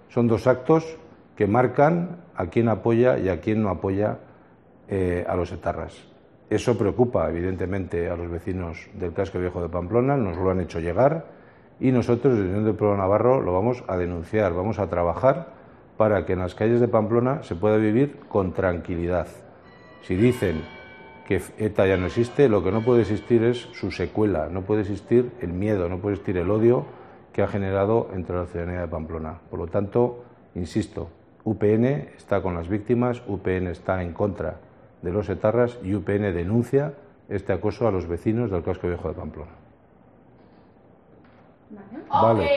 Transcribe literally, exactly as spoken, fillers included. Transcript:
Son dos actos que marcan a quién apoya y a quién no apoya eh, a los etarras. Eso preocupa, evidentemente, a los vecinos del casco viejo de Pamplona, nos lo han hecho llegar y nosotros, desde el Unión del Pueblo Navarro, lo vamos a denunciar, vamos a trabajar para que en las calles de Pamplona se pueda vivir con tranquilidad. Si dicen que ETA ya no existe, lo que no puede existir es su secuela, no puede existir el miedo, no puede existir el odio que ha generado entre la ciudadanía de Pamplona. Por lo tanto, insisto, U P N está con las víctimas, U P N está en contra de los etarras y U P N denuncia este acoso a los vecinos del casco viejo de Pamplona. Vale. Vale.